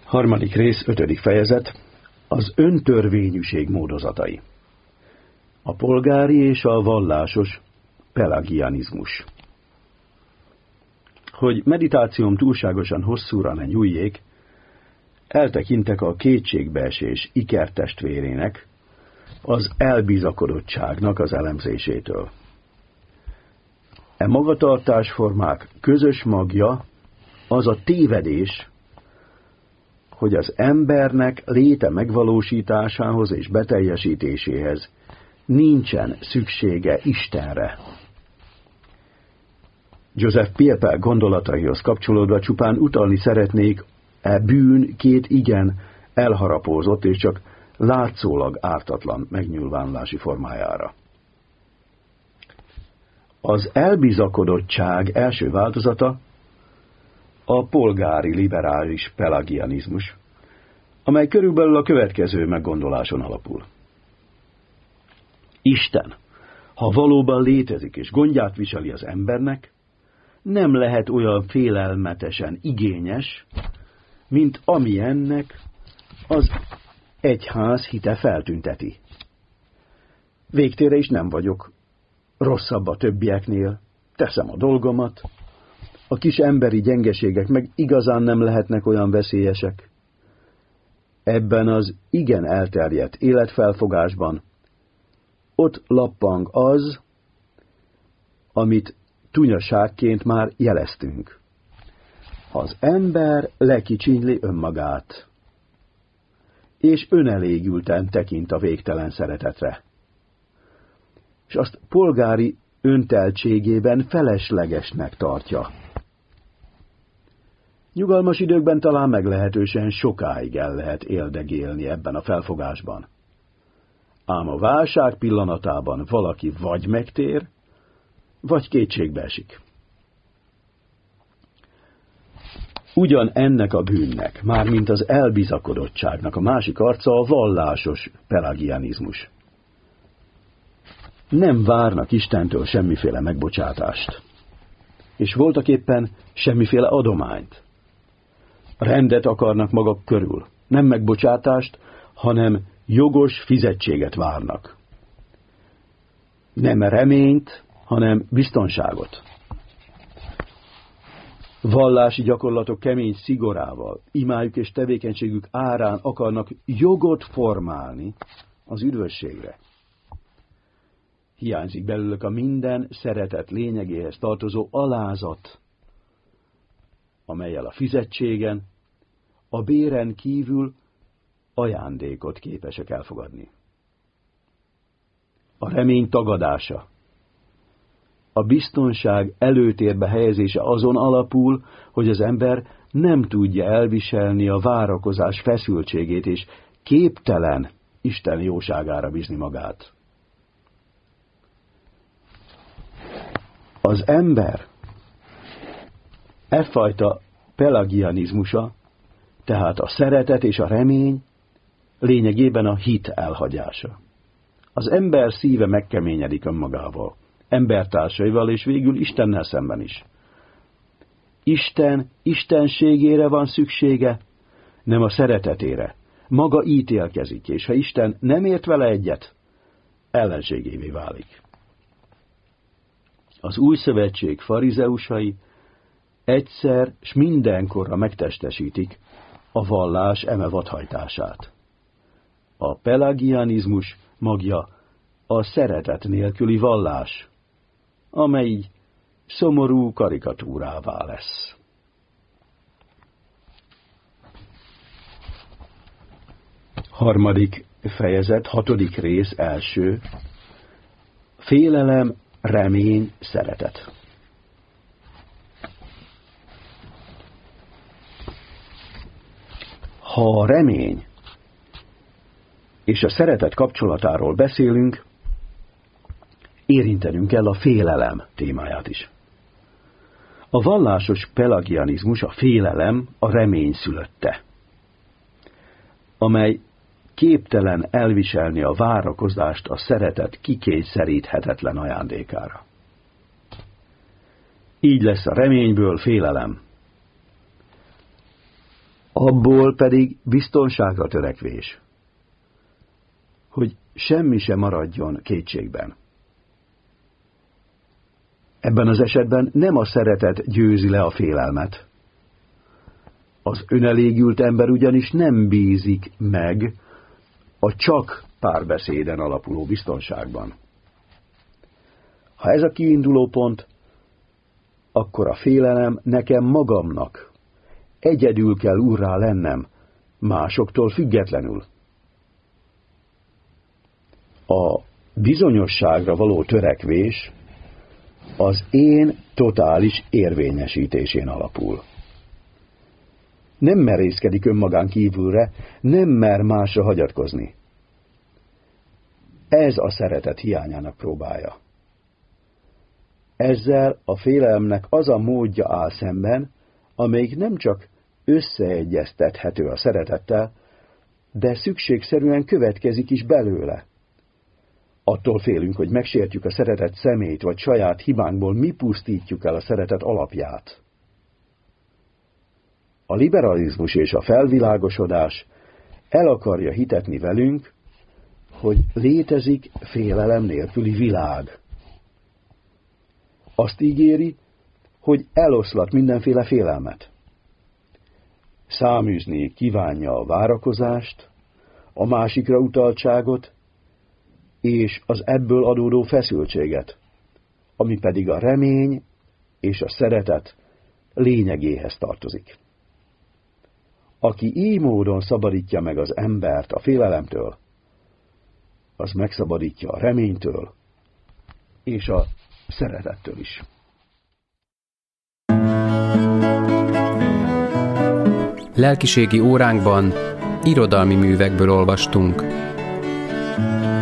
Harmadik rész, 5. fejezet, az öntörvényűség módozatai. A polgári és a vallásos pelagianizmus. Hogy meditációm túlságosan hosszúra ne nyúljék, eltekintek a kétségbeesés ikertestvérének, az elbizakodottságnak az elemzésétől. E magatartásformák közös magja az a tévedés, hogy az embernek léte megvalósításához és beteljesítéséhez nincsen szüksége Istenre. Joseph Pilpel gondolataihoz kapcsolódva csupán utalni szeretnék e bűn két igen elharapózott és csak látszólag ártatlan megnyilvánulási formájára. Az elbizakodottság első változata a polgári liberális pelagianizmus, amely körülbelül a következő meggondoláson alapul. Isten, ha valóban létezik és gondját viseli az embernek, nem lehet olyan félelmetesen igényes, mint amilyennek az egyház hite feltünteti. Végtére is nem vagyok rosszabb a többieknél, teszem a dolgomat, a kis emberi gyengeségek meg igazán nem lehetnek olyan veszélyesek. Ebben az igen elterjedt életfelfogásban ott lappang az, amit tunyaságként már jeleztünk. Az ember lekicsinyli önmagát, és önelégülten tekint a végtelen szeretetre, és azt polgári önteltségében feleslegesnek tartja. Nyugalmas időkben talán meglehetősen sokáig el lehet éldegélni ebben a felfogásban. Ám a válság pillanatában valaki vagy megtér, vagy kétségbe esik. Ugyan ennek a bűnnek, mármint az elbizakodottságnak a másik arca a vallásos pelagianizmus. Nem várnak Istentől semmiféle megbocsátást, és voltaképpen semmiféle adományt. Rendet akarnak maguk körül, nem megbocsátást, hanem jogos fizetséget várnak. Nem reményt, hanem biztonságot. Vallási gyakorlatok kemény szigorával, imájuk és tevékenységük árán akarnak jogot formálni az üdvösségre. Hiányzik belőlük a minden szeretet lényegéhez tartozó alázat, amellyel a fizetségen, a béren kívül ajándékot képesek elfogadni. A remény tagadása, a biztonság előtérbe helyezése azon alapul, hogy az ember nem tudja elviselni a várakozás feszültségét, és képtelen Isten jóságára bízni magát. Az ember e fajta pelagianizmusa, tehát a szeretet és a remény lényegében a hit elhagyása. Az ember szíve megkeményedik önmagával, embertársaival és végül Istennel szemben is. Isten istenségére van szüksége, nem a szeretetére. Maga ítélkezik, és ha Isten nem ért vele egyet, ellenségévé válik. Az új szövetség farizeusai egyszer s mindenkorra megtestesítik a vallás eme vadhajtását. A pelagianizmus magja a szeretet nélküli vallás, amely így szomorú karikatúrává lesz. Harmadik fejezet, 6. rész, első. Félelem, remény, szeretet. Ha a remény és a szeretet kapcsolatáról beszélünk, érintenünk kell a félelem témáját is. A vallásos pelagianizmus a félelem a remény szülötte, amely képtelen elviselni a várakozást a szeretet kikényszeríthetetlen ajándékára. Így lesz a reményből félelem. Abból pedig biztonságra törekvés, hogy semmi sem maradjon kétségben. Ebben az esetben nem a szeretet győzi le a félelmet. Az önelégült ember ugyanis nem bízik meg a csak párbeszéden alapuló biztonságban. Ha ez a kiinduló pont, akkor a félelem nekem magamnak egyedül kell úrrá lennem, másoktól függetlenül. A bizonyosságra való törekvés az én totális érvényesítésén alapul. Nem merészkedik önmagán kívülre, nem mer másra hagyatkozni. Ez a szeretet hiányának próbája. Ezzel a félelemnek az a módja áll szemben, amelyik nem csak összeegyeztethető a szeretettel, de szükségszerűen következik is belőle. Attól félünk, hogy megsértjük a szeretet személyt, vagy saját hibánkból mi pusztítjuk el a szeretet alapját. A liberalizmus és a felvilágosodás el akarja hitetni velünk, hogy létezik félelem nélküli világ. Azt ígéri, hogy eloszlat mindenféle félelmet. Száműzni kívánja a várakozást, a másikra utaltságot, és az ebből adódó feszültséget, ami pedig a remény és a szeretet lényegéhez tartozik. Aki így módon szabadítja meg az embert a félelemtől, az megszabadítja a reménytől és a szeretettől is. Lelkiségi óránkban irodalmi művekből olvastunk.